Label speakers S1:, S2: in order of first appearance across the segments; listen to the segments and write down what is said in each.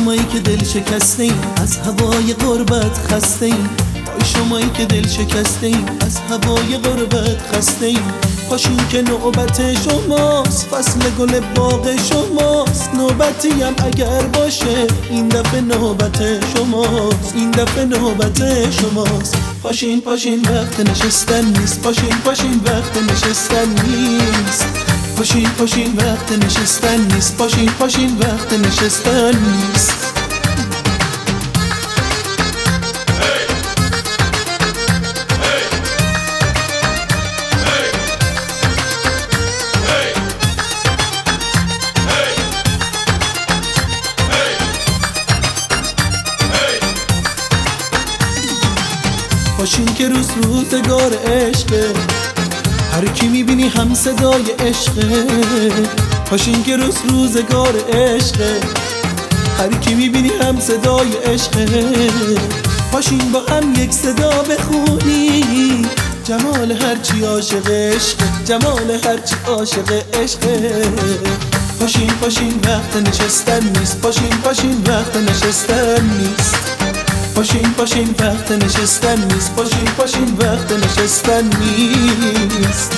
S1: شمایی که دل شکسته ایم از هوای غربت خسته ایم، وای شمایی که دل شکسته ایم از هوای غربت خسته ایم. پاشین که نوبت شماست، فصل گل باغ شماست، نوبتی هم اگر باشه این دفعه نوبت شماست، این دفعه نوبت شماست. پاشین پاشین وقت نشستن نیست، پاشین پاشین وقت نشستن نیست، پاشین پاشین وقت نشستن نیست، پاشین پاشین وقت نشستن نیست. پاشین که روزگار عشقه، هر کی میبینی هم صدای عشقه. پاشین که روزگار عشقه، هر کی میبینی هم صدای عشقه. پاشین با هم یک صدا بخونی جمال هرچی عاشق عشقه، جمال هرچی عاشق عشقه. پاشین پاشین وقت نشستن نیست، پاشین پاشین وقت نشستن نیست، پاشین پاشین وقت نشستن نیست، پاشین پاشین وقت نشستن نیست.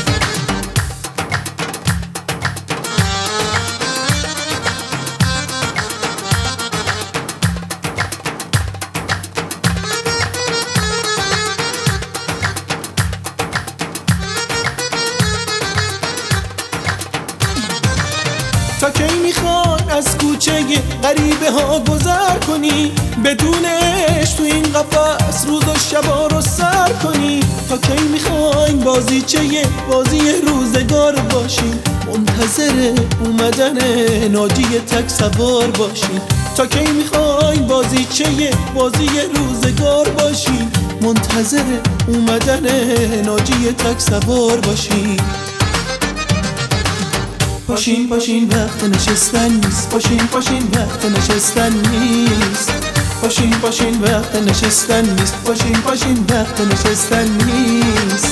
S1: تا کی میخوان از کوچه غریبه ها گذر کنی، بدون عشق تو این قفس روز و شبا رو سر کنی؟ تا کی میخواین بازیچه بازی روزگار باشین، منتظر اومدن ناجی تک سوار باشین؟ تا کی میخواین بازیچه بازی روزگار باشین، منتظر اومدن ناجی تک سوار باشین؟ پاشین پاشین وقت نشستن نیست، پاشین پاشین وقت نشستن نیست، پاشین پاشین وقت نشستن نیست، پاشین پاشین وقت نشستن نیست.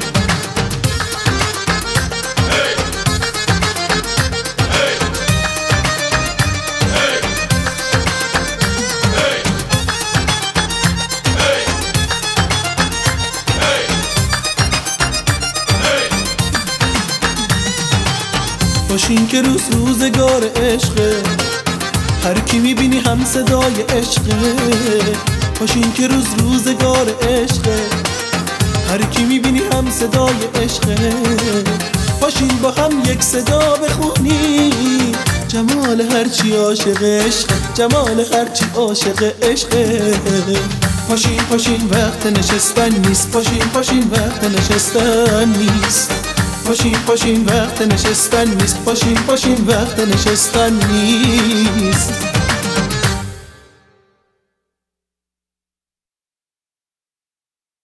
S1: پاشین که روزگار عشقه، هر کی میبینی هم صدای عشقه. پاشین که روزگار عشقه، هر کی میبینی هم صدای عشقه. پاشین با هم یک صدا بخونی جمال هرچی عاشق عشقه، جمال هرچی عاشق عشقه. پاشین پاشین وقت نشستن نیست، پاشین پاشین وقت نشستن نیست، پاشین پاشین وقت نشستن نیست، پاشین پاشین وقت نشستن نیست.